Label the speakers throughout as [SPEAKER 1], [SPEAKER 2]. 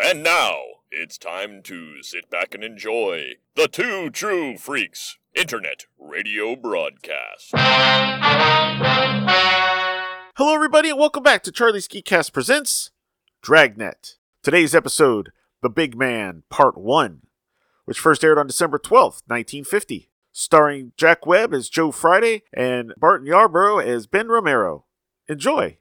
[SPEAKER 1] And now, it's time to sit back and enjoy the Two True Freaks Internet Radio Broadcast.
[SPEAKER 2] Hello, everybody, and welcome back to Charlie's Geekcast Presents Dragnet. Today's episode, The Big Man, Part 1, which first aired on December 12th, 1950, starring Jack Webb as Joe Friday and Barton Yarborough as Ben Romero. Enjoy!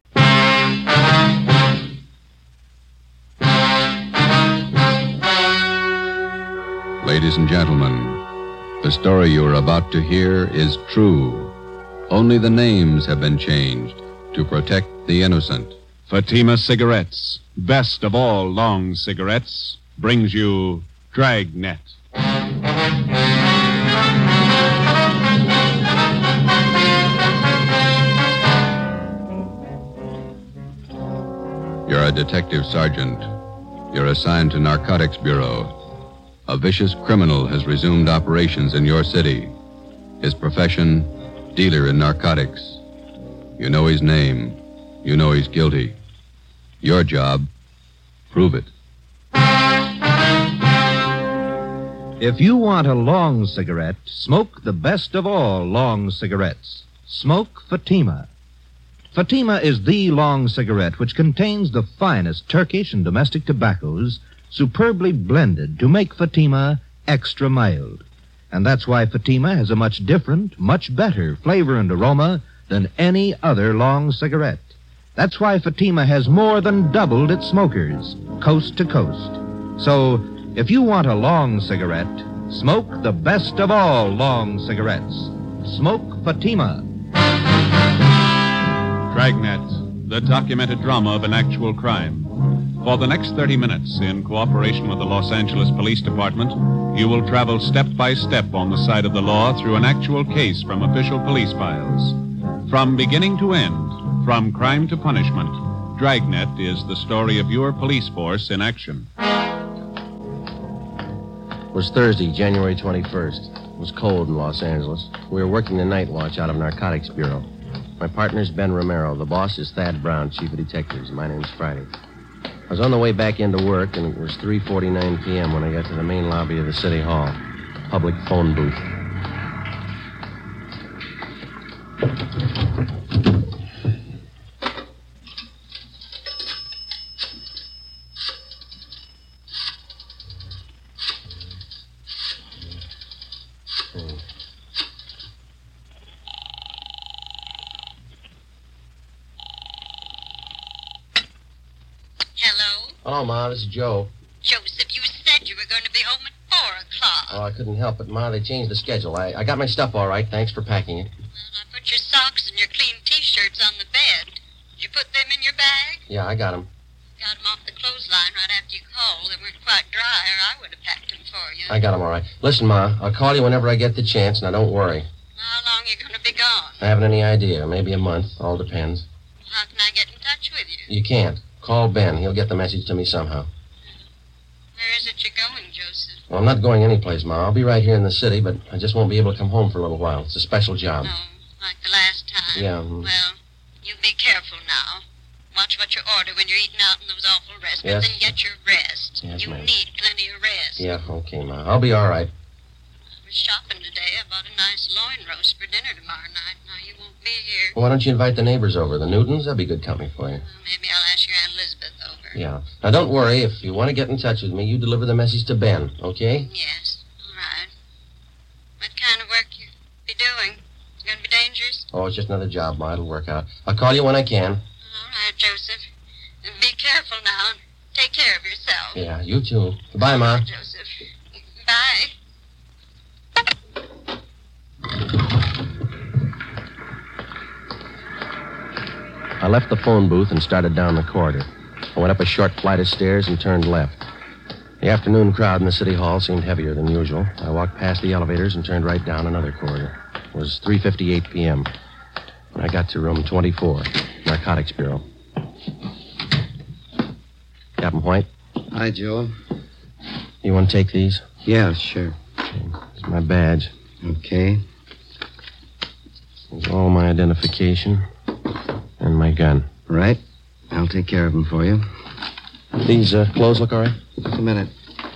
[SPEAKER 3] Ladies and gentlemen, the story you are about to hear is true. Only the names have been changed to protect the innocent.
[SPEAKER 4] Fatima Cigarettes, best of all long cigarettes, brings you Dragnet.
[SPEAKER 3] You're a detective sergeant. You're assigned to Narcotics Bureau. A vicious criminal has resumed operations in your city. His profession, dealer in narcotics. You know his name. You know he's guilty. Your job, prove it.
[SPEAKER 5] If you want a long cigarette, smoke the best of all long cigarettes. Smoke Fatima. Fatima is the long cigarette which contains the finest Turkish and domestic tobaccos superbly blended to make Fatima extra mild. And that's why Fatima has a much different, much better flavor and aroma than any other long cigarette. That's why Fatima has more than doubled its smokers, coast to coast. So, if you want a long cigarette, smoke the best of all long cigarettes. Smoke Fatima.
[SPEAKER 4] Dragnet, the documented drama of an actual crime. For the next 30 minutes, in cooperation with the Los Angeles Police Department, you will travel step by step on the side of the law through an actual case from official police files. From beginning to end, from crime to punishment, Dragnet is the story of your police force in action.
[SPEAKER 6] It was Thursday, January 21st. It was cold in Los Angeles. We were working the night watch out of Narcotics Bureau. My partner's Ben Romero. The boss is Thad Brown, chief of detectives. My name's Friday. I was on the way back into work, and it was 3:49 p.m. when I got to the main lobby of the City Hall. Public phone booth. Hello, Ma. This is Joe.
[SPEAKER 7] Joseph, you said you were going to be home at 4 o'clock.
[SPEAKER 6] Oh, I couldn't help it, Ma. They changed the schedule. I got my stuff all right. Thanks for packing it.
[SPEAKER 7] I put your socks and your clean T-shirts on the bed. Did you put them in your bag?
[SPEAKER 6] Yeah, I got them.
[SPEAKER 7] Got them off the clothesline right after you called. They weren't quite dry, or I would have packed them for you.
[SPEAKER 6] I got them all right. Listen, Ma, I'll call you whenever I get the chance. Now, don't worry.
[SPEAKER 7] How long are you going to be gone?
[SPEAKER 6] I haven't any idea. Maybe a month. All depends.
[SPEAKER 7] How can I get in touch with you?
[SPEAKER 6] You can't. Call Ben. He'll get the message to me somehow.
[SPEAKER 7] Where is it you're going, Joseph?
[SPEAKER 6] Well, I'm not going anyplace, Ma. I'll be right here in the city, but I just won't be able to come home for a little while. It's a special job.
[SPEAKER 7] No, like the last time?
[SPEAKER 6] Yeah.
[SPEAKER 7] Well, you be careful now. Watch what you order when you're eating out in those awful restaurants,
[SPEAKER 6] Yes.
[SPEAKER 7] and get your rest.
[SPEAKER 6] Yes,
[SPEAKER 7] you
[SPEAKER 6] ma'am.
[SPEAKER 7] need plenty of rest.
[SPEAKER 6] Yeah, okay, Ma. I'll be all right.
[SPEAKER 7] I was shopping today. I bought a nice loin roast for dinner tomorrow night. Now, you won't be here.
[SPEAKER 6] Well, why don't you invite the neighbors over? The Newtons? That'd be good company for you.
[SPEAKER 7] Well, maybe I'll ask your Aunt Elizabeth over.
[SPEAKER 6] Yeah. Now, don't worry. If you want to get in touch with me, you deliver the message to Ben, okay?
[SPEAKER 7] Yes, all right. What kind of work you be doing? It's going to be dangerous?
[SPEAKER 6] Oh, it's just another job, Ma. It'll work out. I'll call you when I can.
[SPEAKER 7] All right, Joseph. Be careful now. Take care of yourself.
[SPEAKER 6] Yeah, you too. Goodbye, Ma.
[SPEAKER 7] Joseph. Bye.
[SPEAKER 6] I left the phone booth and started down the corridor. I went up a short flight of stairs and turned left. The afternoon crowd in the city hall seemed heavier than usual. I walked past the elevators and turned right down another corridor. It was 3:58 p.m. when I got to room 24, Narcotics Bureau. Captain White?
[SPEAKER 8] Hi, Joe.
[SPEAKER 6] You want to take these?
[SPEAKER 8] Yeah, sure.
[SPEAKER 6] It's my badge.
[SPEAKER 8] Okay.
[SPEAKER 6] It's all my identification and my gun.
[SPEAKER 8] Right. I'll take care of them for you.
[SPEAKER 6] These clothes look all right?
[SPEAKER 8] Just a minute.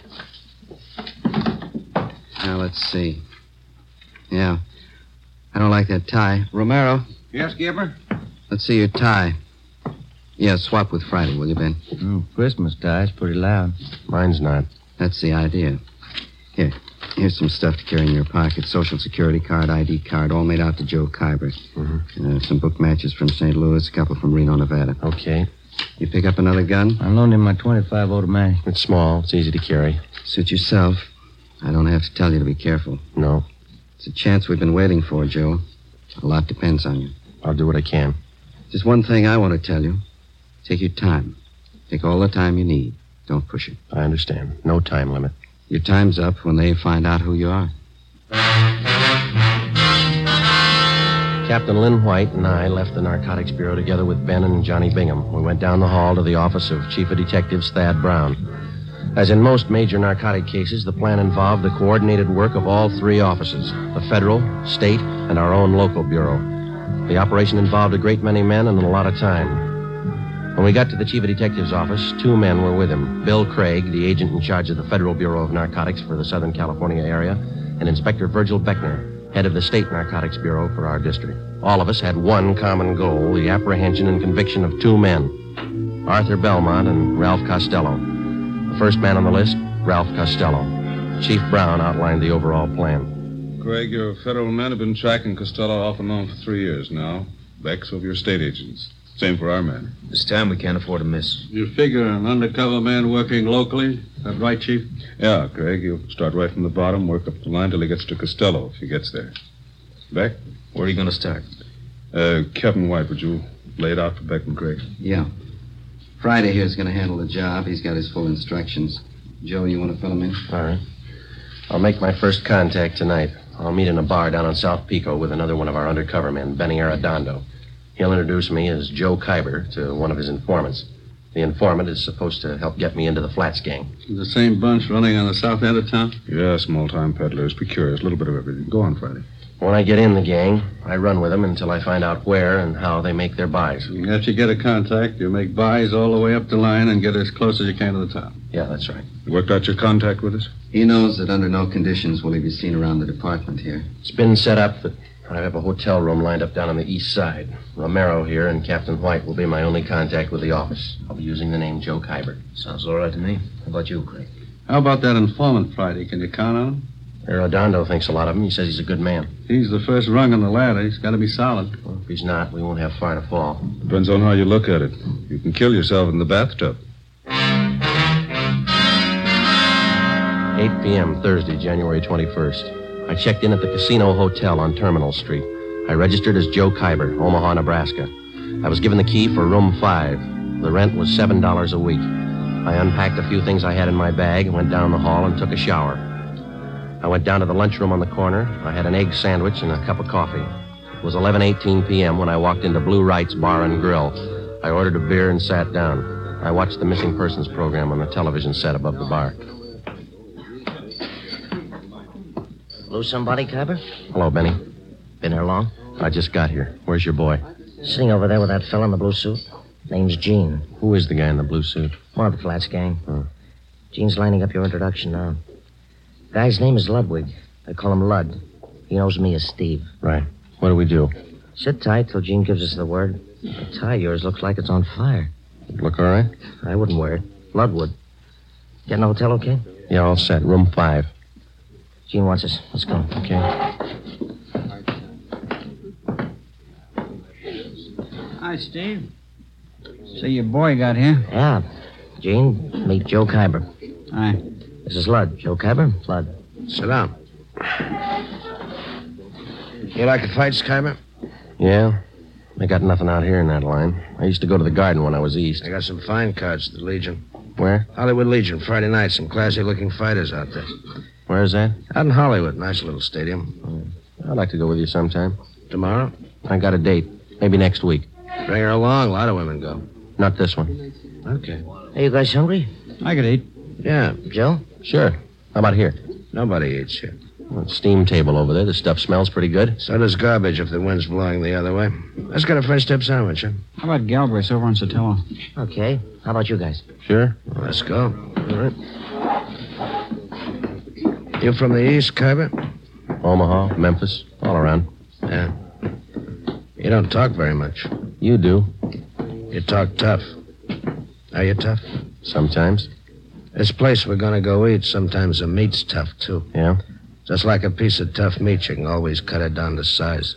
[SPEAKER 8] Now, let's see. Yeah. I don't like that tie. Romero,
[SPEAKER 5] Yes, Gibber?
[SPEAKER 8] let's see your tie. Yeah, swap with Friday, will you, Ben?
[SPEAKER 6] Christmas tie's pretty loud. Mine's not.
[SPEAKER 8] That's the idea. Here's some stuff to carry in your pocket. Social security card, ID card, all made out to Joe Kyber. Some book matches from St. Louis, a couple from Reno, Nevada.
[SPEAKER 6] Okay.
[SPEAKER 8] You pick up another gun?
[SPEAKER 6] I loaned him my .25 automatic. It's small. It's easy to carry.
[SPEAKER 8] Suit yourself. I don't have to tell you to be careful.
[SPEAKER 6] No.
[SPEAKER 8] It's a chance we've been waiting for, Joe. A lot depends on you.
[SPEAKER 6] I'll do what I can.
[SPEAKER 8] Just one thing I want to tell you. Take your time. Take all the time you need. Don't push it.
[SPEAKER 6] I understand. No time limit.
[SPEAKER 8] Your time's up when they find out who you are.
[SPEAKER 6] Captain Lynn White and I left the Narcotics Bureau together with Ben and Johnny Bingham. We went down the hall to the office of Chief of Detectives Thad Brown. As in most major narcotic cases, the plan involved the coordinated work of all three offices, the federal, state, and our own local bureau. The operation involved a great many men and a lot of time. When we got to the Chief of Detectives office, two men were with him. Bill Craig, the agent in charge of the Federal Bureau of Narcotics for the Southern California area, and Inspector Virgil Beckner, head of the State Narcotics Bureau for our district. All of us had one common goal, the apprehension and conviction of two men, Arthur Belmont and Ralph Costello. The first man on the list, Ralph Costello. Chief Brown outlined the overall plan.
[SPEAKER 9] Craig, your federal men have been tracking Costello off and on for 3 years now. Beck's of your state agents. Same for our men.
[SPEAKER 5] This time we can't afford to miss.
[SPEAKER 10] You figure an undercover man working locally? That right, Chief?
[SPEAKER 9] Yeah, Craig, you'll start right from the bottom, work up the line till he gets to Costello, if he gets there. Beck?
[SPEAKER 5] Where are you going to start?
[SPEAKER 9] Captain White, would you lay it out for Beck and Craig?
[SPEAKER 8] Yeah. Friday here's going to handle the job. He's got his full instructions. Joe, you want to fill him in?
[SPEAKER 6] All right. I'll make my first contact tonight. I'll meet in a bar down on South Pico with another one of our undercover men, Benny Arredondo. He'll introduce me as Joe Kyber to one of his informants. The informant is supposed to help get me into the Flats gang.
[SPEAKER 10] The same bunch running on the south end of town?
[SPEAKER 9] Yeah, small-time peddlers, precurious, a little bit of everything. Go on, Friday.
[SPEAKER 6] When I get in the gang, I run with them until I find out where and how they make their buys.
[SPEAKER 10] After you get a contact, you make buys all the way up the line and get as close as you can to the town.
[SPEAKER 6] Yeah, that's right.
[SPEAKER 9] You worked out your contact with us?
[SPEAKER 8] He knows that under no conditions will he be seen around the department here.
[SPEAKER 6] It's been set up that I have a hotel room lined up down on the east side. Romero here and Captain White will be my only contact with the office. I'll be using the name Joe Kyber.
[SPEAKER 5] Sounds all right to me. How about you, Craig?
[SPEAKER 10] How about that informant, Friday? Can you count on him?
[SPEAKER 6] Arredondo thinks a lot of him. He says he's a good man.
[SPEAKER 10] He's the first rung on the ladder. He's got to be solid.
[SPEAKER 6] Well, if he's not, we won't have far to fall.
[SPEAKER 9] Depends on how you look at it. You can kill yourself in the bathtub.
[SPEAKER 6] 8 p.m., Thursday, January 21st. I checked in at the Casino Hotel on Terminal Street. I registered as Joe Kyber, Omaha, Nebraska. I was given the key for room 5. The rent was $7 a week. I unpacked a few things I had in my bag, went down the hall, and took a shower. I went down to the lunchroom on the corner. I had an egg sandwich and a cup of coffee. It was 11:18 p.m. when I walked into Blue Wright's Bar and Grill. I ordered a beer and sat down. I watched the missing persons program on the television set above the bar.
[SPEAKER 11] Lose somebody, Kyber?
[SPEAKER 6] Hello, Benny.
[SPEAKER 11] Been here long?
[SPEAKER 6] I just got here. Where's your boy?
[SPEAKER 11] Sitting over there with that fella in the blue suit. Name's Gene.
[SPEAKER 6] Who is the guy in the blue suit?
[SPEAKER 11] One of the Flats gang. Gene's lining up your introduction now. Guy's name is Ludwig. They call him Lud. He knows me as Steve.
[SPEAKER 6] Right. What do we do?
[SPEAKER 11] Sit tight till Gene gives us the word. The tie of yours looks like it's on fire.
[SPEAKER 6] Look all right?
[SPEAKER 11] I wouldn't wear it. Lud would. Get in the hotel okay?
[SPEAKER 6] Yeah, all set. Room 5.
[SPEAKER 11] Gene wants us. Let's go.
[SPEAKER 6] Okay.
[SPEAKER 12] Hi, Steve. So your boy got here?
[SPEAKER 11] Yeah. Gene, meet Joe Kyber.
[SPEAKER 12] Hi.
[SPEAKER 11] This is Lud. Joe Kyber, Lud.
[SPEAKER 5] Sit down. You like the fights, Kyber?
[SPEAKER 6] Yeah. I got nothing out here in that line. I used to go to the Garden when I was east.
[SPEAKER 5] I got some fine cards at the Legion.
[SPEAKER 6] Where?
[SPEAKER 5] Hollywood Legion, Friday night. Some classy-looking fighters out there.
[SPEAKER 6] Where is that?
[SPEAKER 5] Out in Hollywood. Nice little stadium.
[SPEAKER 6] I'd like to go with you sometime.
[SPEAKER 5] Tomorrow?
[SPEAKER 6] I got a date. Maybe next week.
[SPEAKER 5] Bring her along. A lot of women go.
[SPEAKER 6] Not this one.
[SPEAKER 5] Okay.
[SPEAKER 11] Hey, you guys hungry?
[SPEAKER 12] I could eat.
[SPEAKER 5] Yeah.
[SPEAKER 11] Joe?
[SPEAKER 6] Sure. How about here?
[SPEAKER 5] Nobody eats here.
[SPEAKER 6] Well, steam table over there. The stuff smells pretty good.
[SPEAKER 5] So does garbage if the wind's blowing the other way.
[SPEAKER 13] Let's get a French dip sandwich, huh?
[SPEAKER 12] How about Galbraith's over on Sotelo?
[SPEAKER 11] Okay. How about you guys?
[SPEAKER 6] Sure.
[SPEAKER 13] Let's go.
[SPEAKER 6] All right.
[SPEAKER 13] You from the East, Kyber?
[SPEAKER 6] Omaha, Memphis, all around.
[SPEAKER 13] Yeah. You don't talk very much.
[SPEAKER 6] You do.
[SPEAKER 13] You talk tough. Are you tough?
[SPEAKER 6] Sometimes.
[SPEAKER 13] This place we're gonna go eat, sometimes the meat's tough, too.
[SPEAKER 6] Yeah?
[SPEAKER 13] Just like a piece of tough meat, you can always cut it down to size.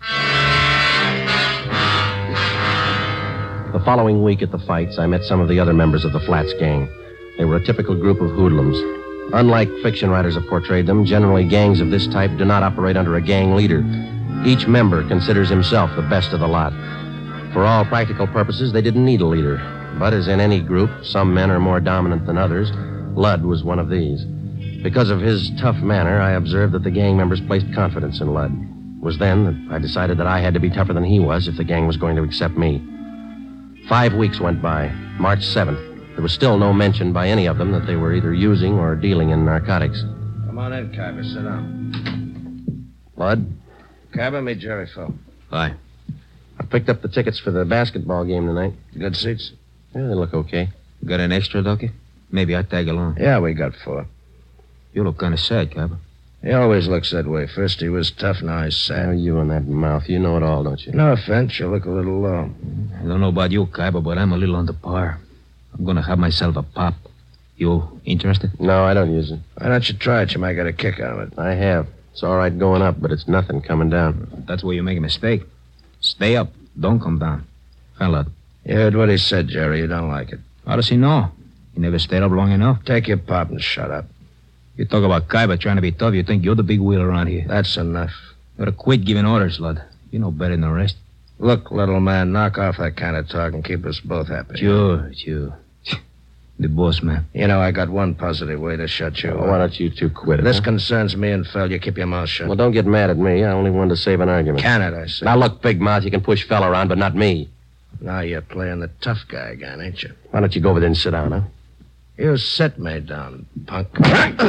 [SPEAKER 6] The following week at the fights, I met some of the other members of the Flats gang. They were a typical group of hoodlums. Unlike fiction writers have portrayed them, generally gangs of this type do not operate under a gang leader. Each member considers himself the best of the lot. For all practical purposes, they didn't need a leader. But as in any group, some men are more dominant than others. Ludd was one of these. Because of his tough manner, I observed that the gang members placed confidence in Ludd. It was then that I decided that I had to be tougher than he was if the gang was going to accept me. 5 weeks went by. March 7th. There was still no mention by any of them that they were either using or dealing in narcotics.
[SPEAKER 13] Come on in, Kyber. Sit down.
[SPEAKER 6] Ludd?
[SPEAKER 13] Kyber, meet Jerry Phil.
[SPEAKER 6] Hi. I picked up the tickets for the basketball game tonight.
[SPEAKER 13] Good seats?
[SPEAKER 6] Yeah, they look okay.
[SPEAKER 14] Got an extra, Ducky? Maybe I'd tag along.
[SPEAKER 13] Yeah, we got 4.
[SPEAKER 14] You look kind of sad, Kyber.
[SPEAKER 13] He always looks that way. First he was tough, now he's sad.
[SPEAKER 6] Oh, you and that mouth. You know it all, don't you?
[SPEAKER 13] No offense, you look a little low.
[SPEAKER 14] I don't know about you, Kyber, but I'm a little under par. I'm going to have myself a pop. You interested?
[SPEAKER 6] No, I don't use it.
[SPEAKER 13] Why don't you try it? You might get a kick out of it.
[SPEAKER 6] I have. It's all right going up, but it's nothing coming down.
[SPEAKER 14] That's where you make a mistake. Stay up. Don't come down. Lud.
[SPEAKER 13] You heard what he said, Jerry. You don't like it.
[SPEAKER 14] How does he know? He never stayed up long enough.
[SPEAKER 13] Take your pop and shut up.
[SPEAKER 14] You talk about Kyber trying to be tough. You think you're the big wheel around here.
[SPEAKER 13] That's enough.
[SPEAKER 14] You gotta quit giving orders, Lud. You know better than the rest.
[SPEAKER 13] Look, little man, knock off that kind of talk and keep us both happy.
[SPEAKER 14] Sure. The boss, man.
[SPEAKER 13] You know, I got one positive way to shut you up.
[SPEAKER 6] Why don't you two quit it?
[SPEAKER 13] This concerns me and Phil. You keep your mouth shut.
[SPEAKER 6] Well, don't get mad at me. I only wanted to save an argument.
[SPEAKER 13] Can it, I say.
[SPEAKER 6] Now, look, big mouth, you can push Phil around, but not me.
[SPEAKER 13] Now you're playing the tough guy again, ain't you?
[SPEAKER 6] Why don't you go over there and sit down, huh?
[SPEAKER 13] You sit me down, punk.
[SPEAKER 6] All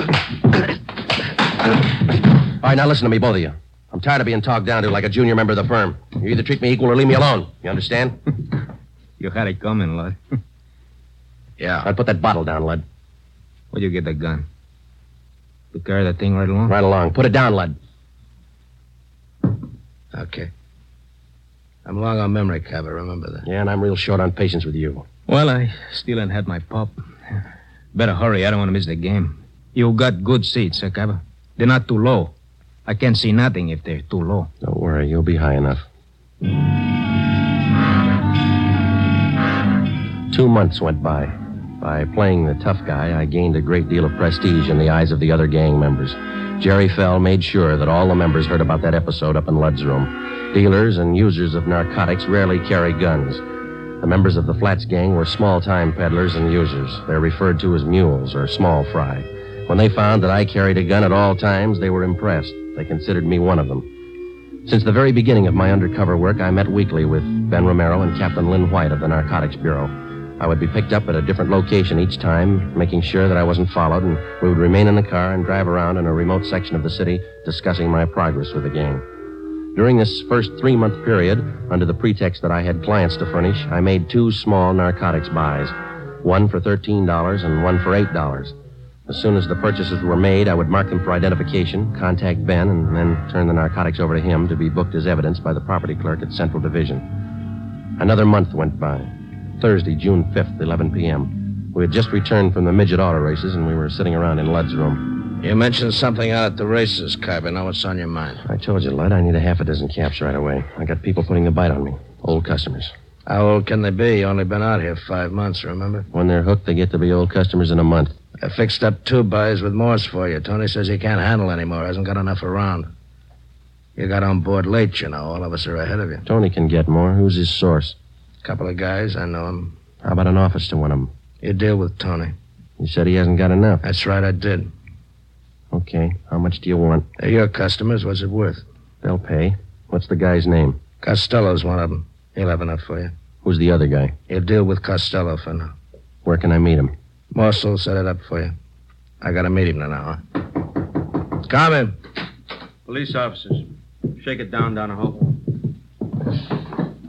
[SPEAKER 6] right, now listen to me, both of you. I'm tired of being talked down to like a junior member of the firm. You either treat me equal or leave me alone. You understand?
[SPEAKER 14] You had it coming, Lud.
[SPEAKER 13] Yeah.
[SPEAKER 6] I'd put that bottle down, Lud.
[SPEAKER 14] Where'd you get that gun? You carry that thing right along?
[SPEAKER 6] Right along. Put it down, Lud.
[SPEAKER 13] Okay. I'm long on memory, Kyber. Remember that.
[SPEAKER 6] Yeah, and I'm real short on patience with you.
[SPEAKER 14] Well, I still ain't had my pop. Better hurry. I don't want to miss the game. You got good seats, Kyber. They're not too low. I can't see nothing if they're too low.
[SPEAKER 6] Don't worry. You'll be high enough. 2 months went by. By playing the tough guy, I gained a great deal of prestige in the eyes of the other gang members. Jerry Fell made sure that all the members heard about that episode up in Ludd's room. Dealers and users of narcotics rarely carry guns. The members of the Flats gang were small-time peddlers and users. They're referred to as mules or small fry. When they found that I carried a gun at all times, they were impressed. They considered me one of them. Since the very beginning of my undercover work, I met weekly with Ben Romero and Captain Lynn White of the Narcotics Bureau. I would be picked up at a different location each time, making sure that I wasn't followed, and we would remain in the car and drive around in a remote section of the city discussing my progress with the gang. During this first 3-month period, under the pretext that I had clients to furnish, I made 2 small narcotics buys, one for $13 and one for $8. As soon as the purchases were made, I would mark them for identification, contact Ben, and then turn the narcotics over to him to be booked as evidence by the property clerk at Central Division. Another month went by. Thursday, June 5th, 11 p.m. We had just returned from the midget auto races, and we were sitting around in Ludd's room.
[SPEAKER 13] You mentioned something out at the races, Kyber. Now what's on your mind?
[SPEAKER 6] I told you, Ludd, I need a half a dozen caps right away. I got people putting the bite on me. Old customers.
[SPEAKER 13] How old can they be? You only been out here 5 months, remember?
[SPEAKER 6] When they're hooked, they get to be old customers in a month.
[SPEAKER 13] I fixed up 2 buys with Morse for you. Tony says he can't handle anymore. Hasn't got enough around. You got on board late, you know. All of us are ahead of you.
[SPEAKER 6] Tony can get more. Who's his source?
[SPEAKER 13] Couple of guys. I know him.
[SPEAKER 6] How about an office to one of them?
[SPEAKER 13] You deal with Tony.
[SPEAKER 6] You said he hasn't got enough.
[SPEAKER 13] That's right, I did.
[SPEAKER 6] Okay. How much do you want?
[SPEAKER 13] They're your customers. What's it worth?
[SPEAKER 6] They'll pay. What's the guy's name?
[SPEAKER 13] Costello's one of them. He'll have enough for you.
[SPEAKER 6] Who's the other guy?
[SPEAKER 13] You'll deal with Costello for now.
[SPEAKER 6] Where can I meet him?
[SPEAKER 13] Morse will set it up for you. I gotta meet him in an hour. Come in.
[SPEAKER 12] Police officers. Shake it down the hall.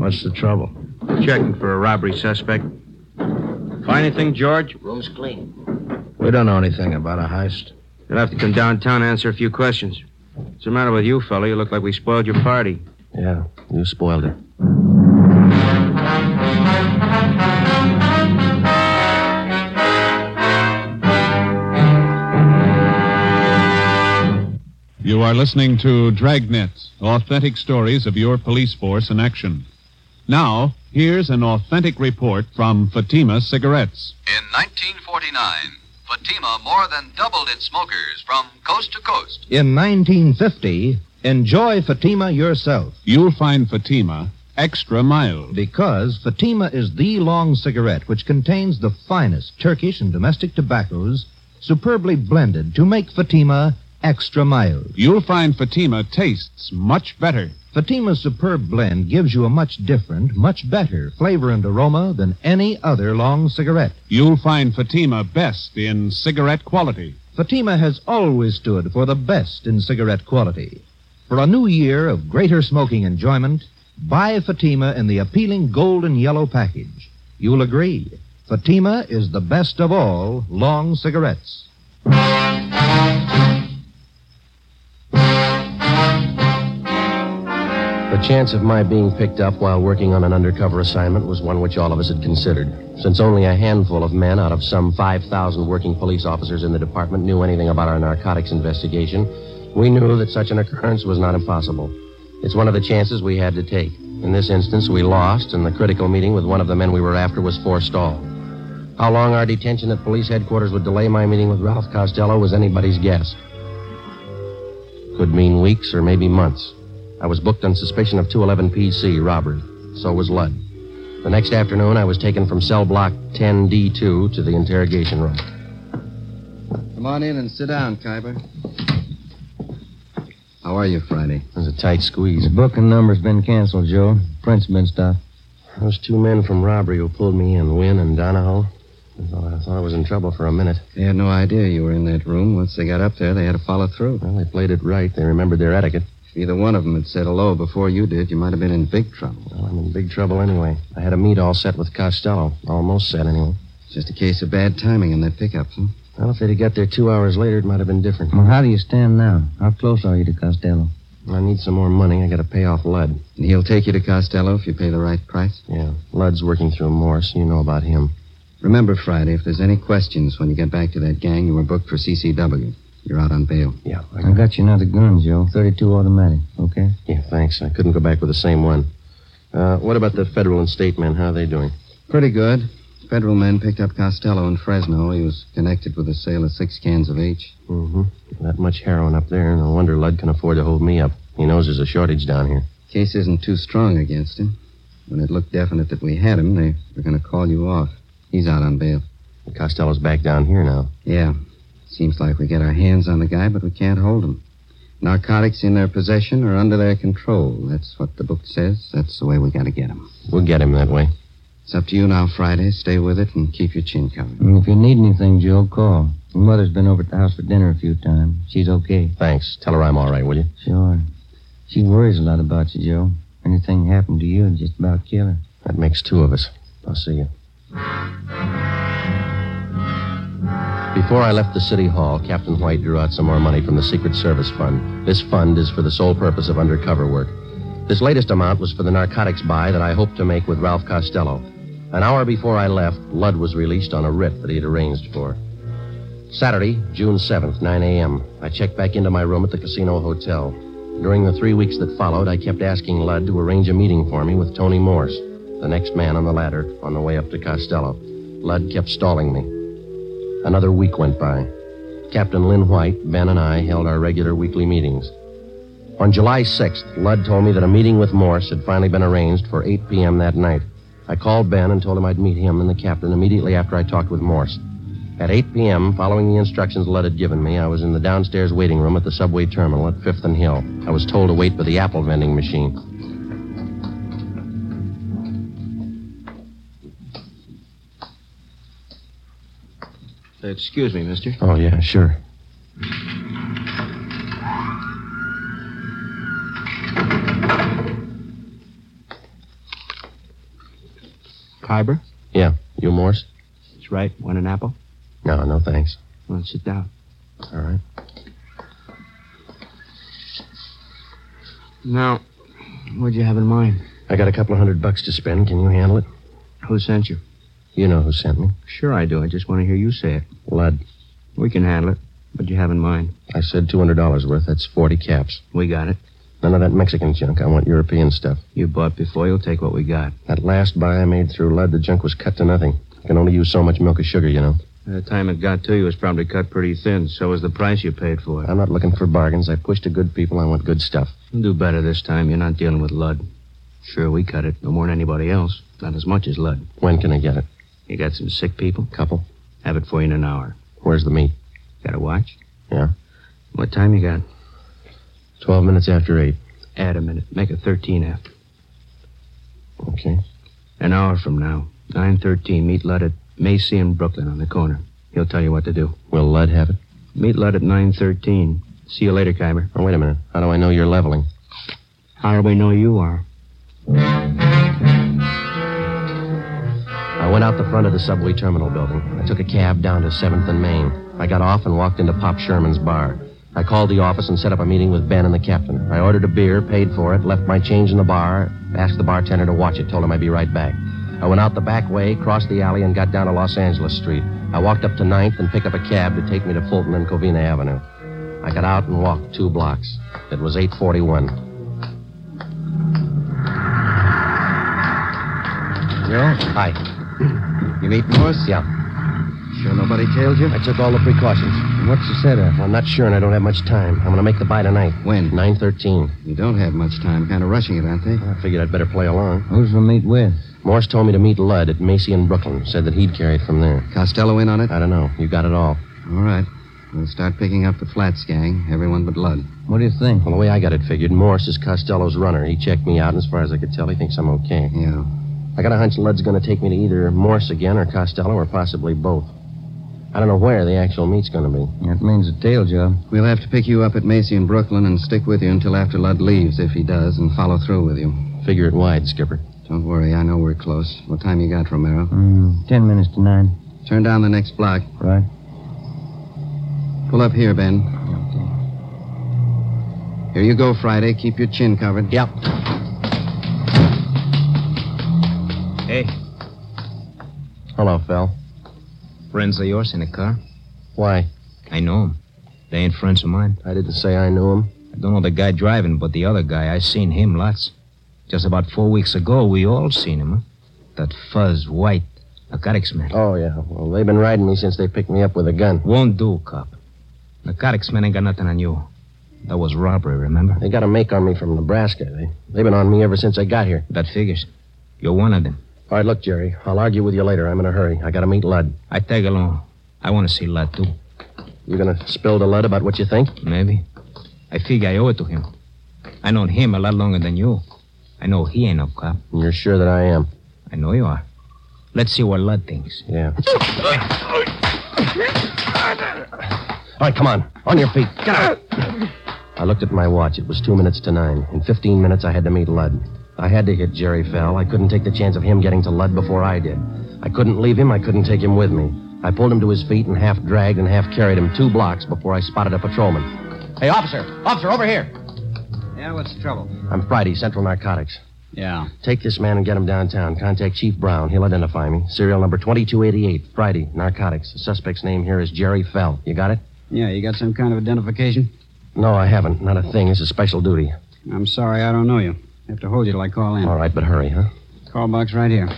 [SPEAKER 13] What's the trouble?
[SPEAKER 14] Checking for a robbery suspect. Find anything, George?
[SPEAKER 11] Room's clean.
[SPEAKER 13] We don't know anything about a heist.
[SPEAKER 14] You'll have to come downtown and answer a few questions. What's the matter with you, fella? You look like we spoiled your party.
[SPEAKER 6] Yeah, you spoiled it.
[SPEAKER 4] You are listening to Dragnet, authentic stories of your police force in action. Now, here's an authentic report from Fatima Cigarettes.
[SPEAKER 3] In 1949, Fatima more than doubled its smokers from coast to coast.
[SPEAKER 5] In 1950, enjoy Fatima yourself.
[SPEAKER 4] You'll find Fatima extra mild.
[SPEAKER 5] Because Fatima is the long cigarette which contains the finest Turkish and domestic tobaccos superbly blended to make Fatima extra mild.
[SPEAKER 4] You'll find Fatima tastes much better.
[SPEAKER 5] Fatima's superb blend gives you a much different, much better flavor and aroma than any other long cigarette.
[SPEAKER 4] You'll find Fatima best in cigarette quality.
[SPEAKER 5] Fatima has always stood for the best in cigarette quality. For a new year of greater smoking enjoyment, buy Fatima in the appealing gold and yellow package. You'll agree, Fatima is the best of all long cigarettes.
[SPEAKER 6] The chance of my being picked up while working on an undercover assignment was one which all of us had considered. Since only a handful of men out of some 5,000 working police officers in the department knew anything about our narcotics investigation, we knew that such an occurrence was not impossible. It's one of the chances we had to take. In this instance, we lost, and the critical meeting with one of the men we were after was forestalled. How long our detention at police headquarters would delay my meeting with Ralph Costello was anybody's guess. Could mean weeks or maybe months. I was booked on suspicion of 211 PC robbery. So was Ludd. The next afternoon, I was taken from cell block 10D2 to the interrogation room.
[SPEAKER 8] Come on in and sit down, Khyber. How are you, Friday?
[SPEAKER 6] It was a tight squeeze.
[SPEAKER 14] The booking number's been canceled, Joe. Print's been stopped.
[SPEAKER 6] Those two men from robbery who pulled me in, Wynn and Donahoe, I thought I was in trouble for a minute.
[SPEAKER 8] They had no idea you were in that room. Once they got up there, they had to follow through.
[SPEAKER 6] Well, they played it right. They remembered their etiquette.
[SPEAKER 8] If either one of them had said hello before you did, you might have been in big trouble.
[SPEAKER 6] Well, I'm in big trouble anyway. I had a meet all set with Costello. Almost set, anyway.
[SPEAKER 8] It's just a case of bad timing on that pickup, huh?
[SPEAKER 6] Well, if they'd have got there 2 hours later, it might have been different.
[SPEAKER 14] Well, how do you stand now? How close are you to Costello?
[SPEAKER 6] I need some more money. I got to pay off Ludd.
[SPEAKER 8] And he'll take you to Costello if you pay the right price?
[SPEAKER 6] Yeah. Ludd's working through Morse. You know about him.
[SPEAKER 8] Remember, Friday, if there's any questions when you get back to that gang, you were booked for CCW. You're out on bail.
[SPEAKER 6] Yeah.
[SPEAKER 14] I got you another gun, Joe. 32 automatic, okay?
[SPEAKER 6] Yeah, thanks. I couldn't go back with the same one. What about the federal and state men? How are they doing?
[SPEAKER 8] Pretty good. Federal men picked up Costello in Fresno. He was connected with the sale of 6 cans of H.
[SPEAKER 6] Mm-hmm. That much heroin up there. No wonder Ludd can afford to hold me up. He knows there's a shortage down here.
[SPEAKER 8] Case isn't too strong against him. When it looked definite that we had him, they were going to call you off. He's out on bail.
[SPEAKER 6] Costello's back down here now.
[SPEAKER 8] Yeah. Seems like we get our hands on the guy, but we can't hold him. Narcotics in their possession or under their control. That's what the book says. That's the way we got to get him.
[SPEAKER 6] We'll get him that way.
[SPEAKER 8] It's up to you now, Friday. Stay with it and keep your chin covered.
[SPEAKER 14] And if you need anything, Joe, call. Your mother's been over at the house for dinner a few times. She's okay.
[SPEAKER 6] Thanks. Tell her I'm all right, will you?
[SPEAKER 14] Sure. She worries a lot about you, Joe. Anything happened to you, it'd just about kill her.
[SPEAKER 6] That makes 2 of us. I'll see you. Before I left the city hall, Captain White drew out some more money from the Secret Service Fund. This fund is for the sole purpose of undercover work. This latest amount was for the narcotics buy that I hoped to make with Ralph Costello. An hour before I left, Ludd was released on a writ that he had arranged for. Saturday, June 7th, 9 a.m. I checked back into my room at the Casino Hotel. During the 3 weeks that followed, I kept asking Ludd to arrange a meeting for me with Tony Morse, the next man on the ladder, on the way up to Costello. Ludd kept stalling me. Another week went by. Captain Lynn White, Ben, and I held our regular weekly meetings. On July 6th, Ludd told me that a meeting with Morse had finally been arranged for 8 p.m. that night. I called Ben and told him I'd meet him and the captain immediately after I talked with Morse. At 8 p.m., following the instructions Ludd had given me, I was in the downstairs waiting room at the subway terminal at 5th and Hill. I was told to wait for the apple vending machine.
[SPEAKER 14] Excuse me, mister.
[SPEAKER 6] Oh, yeah, sure.
[SPEAKER 14] Kyber?
[SPEAKER 6] Yeah. You Morse?
[SPEAKER 14] That's right. Want an apple?
[SPEAKER 6] No, thanks.
[SPEAKER 14] Well, sit down.
[SPEAKER 6] All right.
[SPEAKER 14] Now, what'd you have in mind?
[SPEAKER 6] I got a couple of $100 to spend. Can you handle it?
[SPEAKER 14] Who sent you?
[SPEAKER 6] You know who sent me.
[SPEAKER 14] Sure I do. I just want to hear you say it.
[SPEAKER 6] Lud.
[SPEAKER 14] We can handle it. What'd you have in mind?
[SPEAKER 6] I said $200 worth. That's 40 caps.
[SPEAKER 14] We got it.
[SPEAKER 6] None of that Mexican junk. I want European stuff.
[SPEAKER 14] You bought before. You'll take what we got.
[SPEAKER 6] That last buy I made through Lud, the junk was cut to nothing. I can only use so much milk or sugar, you know.
[SPEAKER 14] By the time it got to you, it was probably cut pretty thin. So was the price you paid for it.
[SPEAKER 6] I'm not looking for bargains. I push to good people. I want good stuff.
[SPEAKER 14] You'll do better this time. You're not dealing with Lud. Sure, we cut it. No more than anybody else. Not as much as Lud.
[SPEAKER 6] When can I get it?
[SPEAKER 14] You got some sick people?
[SPEAKER 6] Couple.
[SPEAKER 14] Have it for you in an hour.
[SPEAKER 6] Where's the meat?
[SPEAKER 14] Got a watch?
[SPEAKER 6] Yeah.
[SPEAKER 14] What time you got?
[SPEAKER 6] 12 minutes after 8.
[SPEAKER 14] Add a minute. Make it 13 after.
[SPEAKER 6] Okay.
[SPEAKER 14] An hour from now. 9:13. Meet Lud at Macy and Brooklyn on the corner. He'll tell you what to do.
[SPEAKER 6] Will Lud have it?
[SPEAKER 14] Meet Lud at 9:13. See you later, Kyber.
[SPEAKER 6] Oh, wait a minute. How do I know you're leveling?
[SPEAKER 14] How do we know you are?
[SPEAKER 6] I went out the front of the subway terminal building. I took a cab down to 7th and Main. I got off and walked into Pop Sherman's bar. I called the office and set up a meeting with Ben and the captain. I ordered a beer, paid for it, left my change in the bar, asked the bartender to watch it, told him I'd be right back. I went out the back way, crossed the alley, and got down to Los Angeles Street. I walked up to 9th and picked up a cab to take me to Fulton and Covina Avenue. I got out and walked 2 blocks. It was 8:41.
[SPEAKER 8] Joe?
[SPEAKER 6] Hi.
[SPEAKER 8] You meet Morse?
[SPEAKER 6] Yeah.
[SPEAKER 8] Sure nobody tailed you?
[SPEAKER 6] I took all the precautions.
[SPEAKER 8] What's the setup?
[SPEAKER 6] Well, I'm not sure, and I don't have much time. I'm going to make the buy tonight.
[SPEAKER 8] When?
[SPEAKER 6] 9:13.
[SPEAKER 8] You don't have much time. Kind of rushing it, aren't they?
[SPEAKER 6] I figured I'd better play along.
[SPEAKER 12] Who's the meet with?
[SPEAKER 6] Morse told me to meet Lud at Macy in Brooklyn. Said that he'd carry it from there.
[SPEAKER 8] Costello in on it?
[SPEAKER 6] I don't know. You got it all.
[SPEAKER 8] All right. We'll start picking up the Flats gang. Everyone but Lud.
[SPEAKER 12] What do you think?
[SPEAKER 6] Well, the way I got it figured, Morse is Costello's runner. He checked me out, and as far as I could tell, he thinks I'm okay.
[SPEAKER 8] Yeah.
[SPEAKER 6] I got a hunch Lud's going to take me to either Morse again or Costello or possibly both. I don't know where the actual meet's going to be.
[SPEAKER 12] That means a tail job.
[SPEAKER 8] We'll have to pick you up at Macy in Brooklyn and stick with you until after Lud leaves, if he does, and follow through with you.
[SPEAKER 6] Figure it wide, Skipper.
[SPEAKER 8] Don't worry, I know we're close. What time you got, Romero?
[SPEAKER 12] 10 minutes to 9.
[SPEAKER 8] Turn down the next block.
[SPEAKER 12] Right.
[SPEAKER 8] Pull up here, Ben. Here you go, Friday. Keep your chin covered.
[SPEAKER 6] Yep.
[SPEAKER 14] Hey.
[SPEAKER 6] Hello, Phil.
[SPEAKER 14] Friends of yours in the car?
[SPEAKER 6] Why?
[SPEAKER 14] I know them. They ain't friends of mine.
[SPEAKER 6] I didn't say I knew him.
[SPEAKER 14] I don't know the guy driving, but the other guy, I seen him lots. Just about 4 weeks ago, we all seen him, huh? That fuzz, white, narcotics man.
[SPEAKER 6] Oh, yeah. Well, they've been riding me since they picked me up with a gun.
[SPEAKER 14] Won't do, cop. Narcotics man ain't got nothing on you. That was robbery, remember?
[SPEAKER 6] They got a make on me from Nebraska. They've been on me ever since I got here.
[SPEAKER 14] That figures. You're one of them.
[SPEAKER 6] All right, look, Jerry. I'll argue with you later. I'm in a hurry. I got to meet Lud.
[SPEAKER 14] I tag along. I want to see Lud, too.
[SPEAKER 6] You going to spill to Lud about what you think?
[SPEAKER 14] Maybe. I figure I owe it to him. I known him a lot longer than you. I know he ain't no cop.
[SPEAKER 6] And you're sure that I am?
[SPEAKER 14] I know you are. Let's see what Lud thinks.
[SPEAKER 6] Yeah. All right, come on. On your feet. Get out. I looked at my watch. It was 2 minutes to 9. In 15 minutes, I had to meet Lud. I had to hit Jerry Fell. I couldn't take the chance of him getting to Lud before I did. I couldn't leave him. I couldn't take him with me. I pulled him to his feet and half dragged and half carried him 2 blocks before I spotted a patrolman. Hey, officer! Officer, over here!
[SPEAKER 12] Yeah, what's the trouble?
[SPEAKER 6] I'm Friday, Central Narcotics.
[SPEAKER 12] Yeah.
[SPEAKER 6] Take this man and get him downtown. Contact Chief Brown. He'll identify me. Serial number 2288. Friday, Narcotics. The suspect's name here is Jerry Fell. You got it?
[SPEAKER 12] Yeah, you got some kind of identification?
[SPEAKER 6] No, I haven't. Not a thing. This is special duty.
[SPEAKER 12] I'm sorry, I don't know you. I have to hold you till I call in.
[SPEAKER 6] All right, but hurry, huh?
[SPEAKER 12] Call box right here.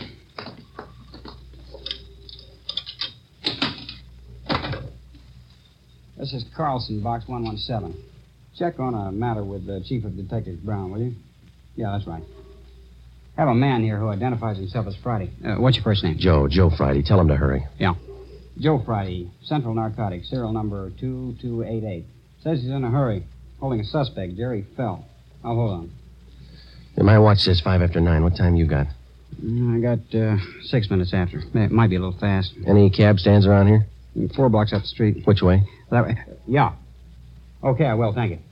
[SPEAKER 12] This is Carlson, box 117. Check on a matter with the Chief of Detectives Brown, will you? Yeah, that's right. Have a man here who identifies himself as Friday. What's your first name?
[SPEAKER 6] Joe Friday. Tell him to hurry.
[SPEAKER 12] Yeah. Joe Friday, Central Narcotics, serial number 2288. Says he's in a hurry, holding a suspect, Jerry Fell. I'll hold on.
[SPEAKER 6] My watch says 5 after 9. What time you got?
[SPEAKER 12] I got 6 minutes after. It might be a little fast.
[SPEAKER 6] Any cab stands around here?
[SPEAKER 12] 4 blocks up the street.
[SPEAKER 6] Which way?
[SPEAKER 12] That way. Yeah. Okay, I will. Thank you.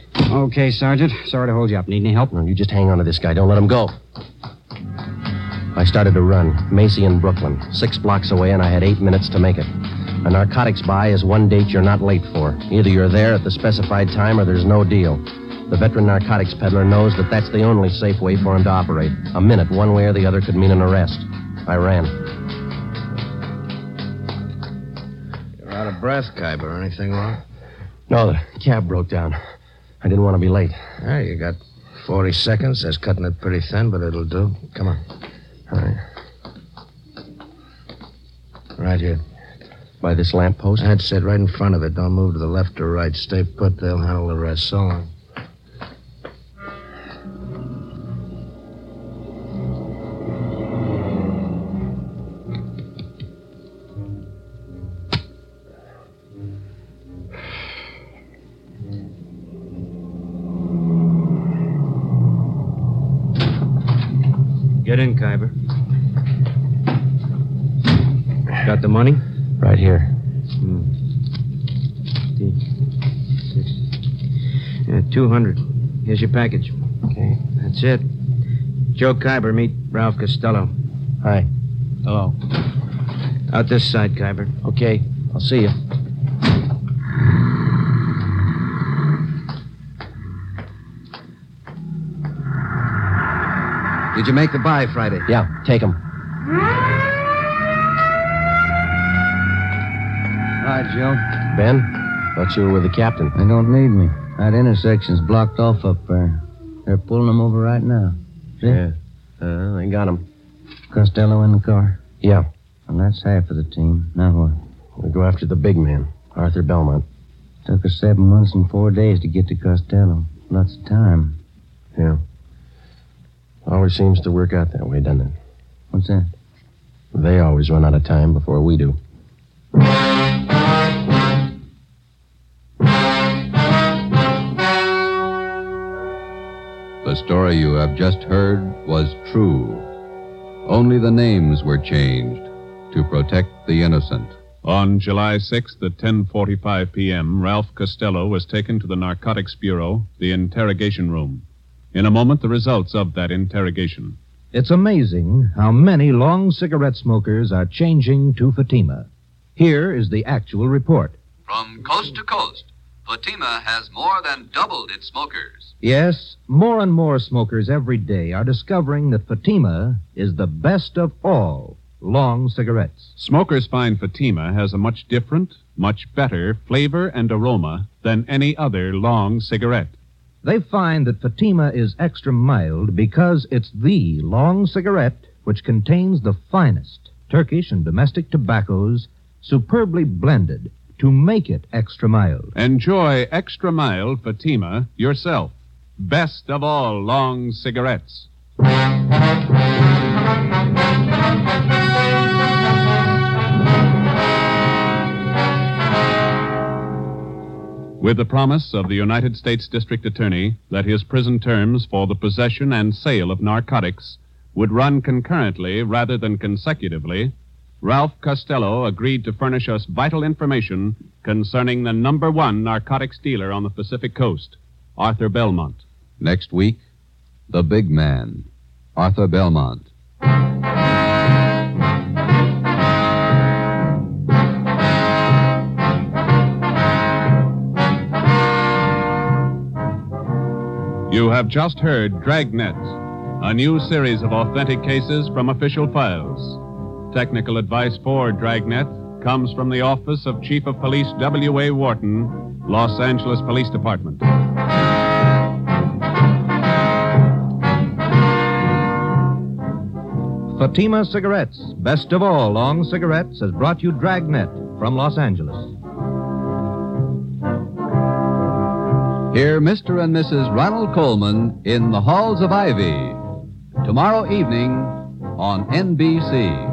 [SPEAKER 12] Okay, Sergeant. Sorry to hold you up. Need any help?
[SPEAKER 6] No, you just hang on to this guy. Don't let him go. I started to run. Macy in Brooklyn, 6 blocks away, and I had 8 minutes to make it. A narcotics buy is one date you're not late for. Either you're there at the specified time or there's no deal. The veteran narcotics peddler knows that that's the only safe way for him to operate. A minute, one way or the other, could mean an arrest. I ran.
[SPEAKER 13] You're out of breath, Khyber. Anything wrong?
[SPEAKER 6] No, the cab broke down. I didn't want to be late.
[SPEAKER 13] Yeah, you got 40 seconds. That's cutting it pretty thin, but it'll do. Come on.
[SPEAKER 6] All right.
[SPEAKER 13] Right here.
[SPEAKER 6] By this lamppost?
[SPEAKER 13] That's it, right in front of it. Don't move to the left or right. Stay put. They'll handle the rest. So long.
[SPEAKER 14] Get in, Khyber. Got the money?
[SPEAKER 6] Right here.
[SPEAKER 14] 200. Here's your package.
[SPEAKER 6] Okay.
[SPEAKER 14] That's it. Joe Khyber, meet Ralph Costello.
[SPEAKER 6] Hi.
[SPEAKER 14] Hello. Out this side, Khyber.
[SPEAKER 6] Okay. I'll see you.
[SPEAKER 8] Did you make the buy Friday?
[SPEAKER 6] Yeah, take him.
[SPEAKER 8] Hi, Joe.
[SPEAKER 6] Ben, thought you were with the captain.
[SPEAKER 8] They don't need me. That intersection's blocked off up there. They're pulling them over right now. See?
[SPEAKER 6] Yeah. They got him.
[SPEAKER 8] Costello in the car?
[SPEAKER 6] Yeah.
[SPEAKER 8] Well, that's half of the team. Now what?
[SPEAKER 6] We go after the big man, Arthur Belmont.
[SPEAKER 8] Took us 7 months and 4 days to get to Costello. Lots of time.
[SPEAKER 6] Yeah. Always seems to work out that way, doesn't it?
[SPEAKER 8] What's that?
[SPEAKER 6] They always run out of time before we do.
[SPEAKER 3] The story you have just heard was true. Only the names were changed to protect the innocent.
[SPEAKER 4] On July 6th at 10:45 p.m., Ralph Costello was taken to the Narcotics Bureau, the interrogation room. In a moment, the results of that interrogation.
[SPEAKER 5] It's amazing how many long cigarette smokers are changing to Fatima. Here is the actual report.
[SPEAKER 15] From coast to coast, Fatima has more than doubled its smokers.
[SPEAKER 5] Yes, more and more smokers every day are discovering that Fatima is the best of all long cigarettes.
[SPEAKER 4] Smokers find Fatima has a much different, much better flavor and aroma than any other long cigarette.
[SPEAKER 5] They find that Fatima is extra mild because it's the long cigarette which contains the finest Turkish and domestic tobaccos superbly blended to make it extra mild.
[SPEAKER 4] Enjoy extra mild Fatima yourself. Best of all long cigarettes. With the promise of the United States District Attorney that his prison terms for the possession and sale of narcotics would run concurrently rather than consecutively, Ralph Costello agreed to furnish us vital information concerning the number one narcotics dealer on the Pacific Coast, Arthur Belmont.
[SPEAKER 3] Next week, the big man, Arthur Belmont.
[SPEAKER 4] You have just heard Dragnet, a new series of authentic cases from official files. Technical advice for Dragnet comes from the Office of Chief of Police W.A. Wharton, Los Angeles Police Department.
[SPEAKER 5] Fatima Cigarettes, best of all long cigarettes, has brought you Dragnet from Los Angeles.
[SPEAKER 3] Hear Mr. and Mrs. Ronald Coleman in The Halls of Ivy, tomorrow evening on NBC.